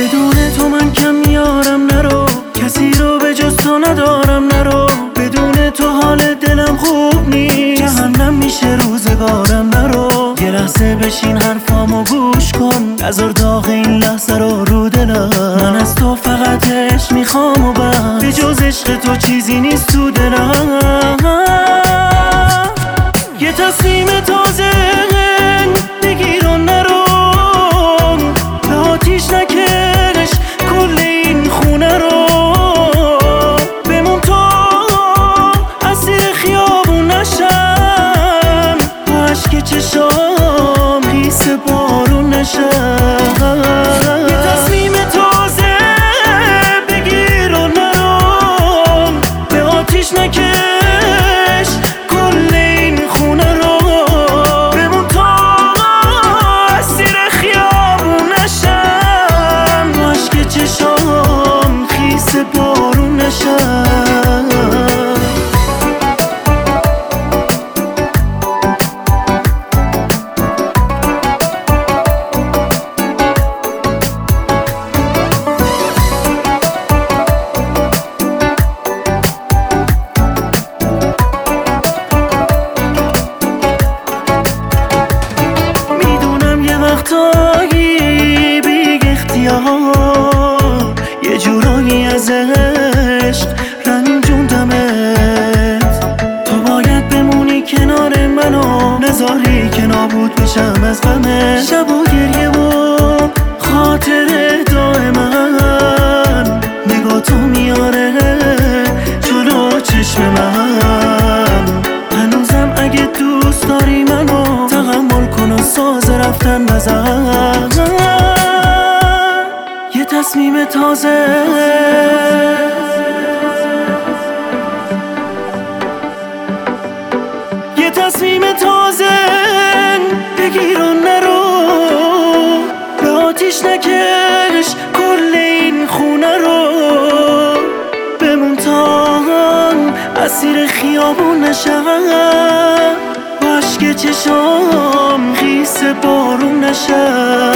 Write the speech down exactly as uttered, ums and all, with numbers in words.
بدون تو من کم میارم نرو، کسی رو به جز تو ندارم نرو. بدون تو حال دلم خوب نیست، جهنم میشه روزگارم نرو. یه لحظه بشین حرفامو گوش کن، نذار داغ این لحظه رو رو دلم. من از تو فقط عشق میخوام و بس، به جز عشق تو چیزی نیست تو دلم. یه تصمیم تازه بگیر و نرو، به آتیش نکش کل این خونه رو. بمون تا اسیر خیابون نشم، با عشق چشام خیس بارون نشم. یه تصمیم تازه بگیر و نرو، به آتیش نکش کل این خونه رو. بمون تا اسیر خیابون نشم، با عشق چشام خیس بارون نشم. وقتایی بیگ اختیار یه جورایی از عشق رنجوندمت. تو باید بمونی کنار منو، نذاری که نابود بشم از غمت. شب و گریه و خاطره دائما نگاه تو میاره جلو چشم من. هنوزم اگه دوست داری منو تحمل کن و ساز رفتن نزن. یه تصمیم تازه یه تصمیم تازه بگیر و نرو، به آتیش نکش کل این خونه رو. بمون تا اسیر خیابون نشم، با عشق چشام خیس بارون نشم.